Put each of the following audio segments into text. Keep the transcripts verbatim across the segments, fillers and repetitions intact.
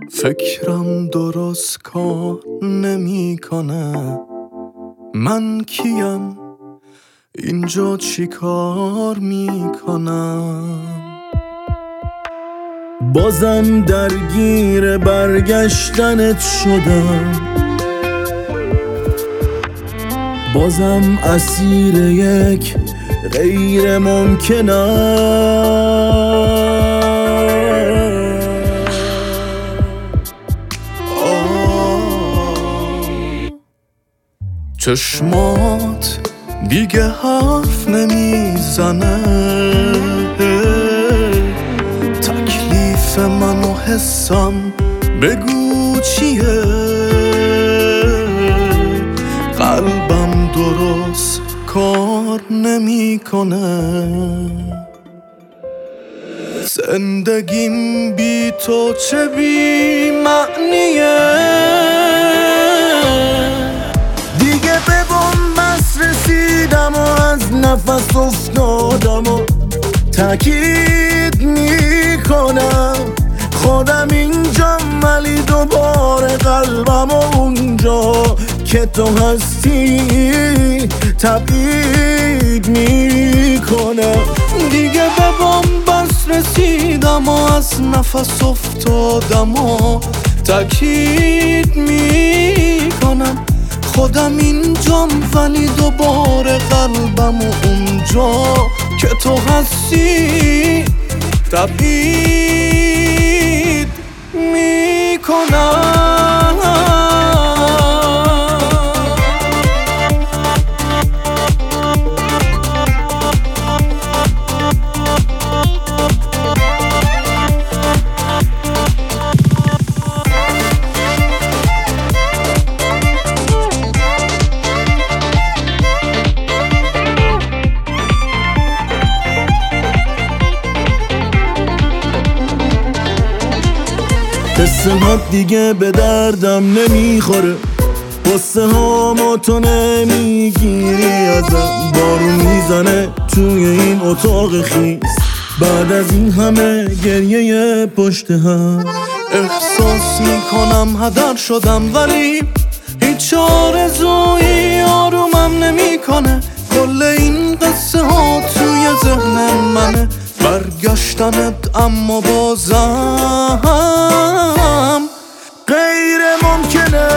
فکرم درست کار نمیکنه. من کیم؟ اینجا چی کار میکنم؟ بازم درگیر برگشتنت شدم، بازم اسیر یک غیر ممکنم. چشمات دیگه حرف نمیزنه، تکلیف من و حسم بگو چیه؟ قلبم درست کار نمیکنه. زندگیم بی تو چه بی معنیه؟ به بنبست رسیدم و از نفس افتادم و تأکید میکنم خودم اینجا، ولی دوباره قلبم و اونجا که تو هستی تبعید میکنم. دیگه به بنبست رسیدم و از نفس افتادم و تأکید میکنم خودم اینجام، ولی دوباره قلبم و اونجا که تو هستی تبعید میکنم. قصه ها دیگه به دردم نمیخوره، قصه ها ما تو نمیگیری ازم. بارون میزنه توی این اتاق خیس، بعد از این همه گریه پشت هم. احساس میکنم هدر شدم، ولی هیچ آرزویی آرومم نمیکنه. کل این قصه ها توی ذهن منه، برگشتنت اما بازم غیر ممکنه.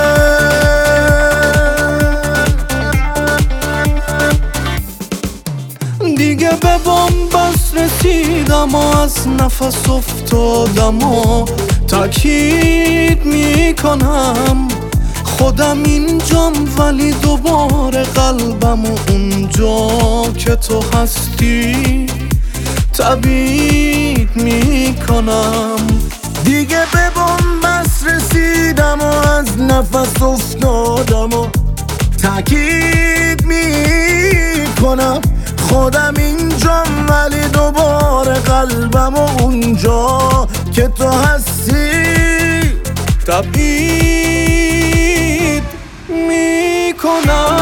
دیگه به بنبست رسیدم و از نفس افتادم و تأکید میکنم خودم اینجام، ولی دوباره قلبم و اونجا که تو هستی تبعید میکنم. دیگه به بنبست رسیدم و از نفس افتادم و تأکید میکنم خودم اینجام، ولی دوباره قلبم و اونجا که تو هستی تبعید میکنم.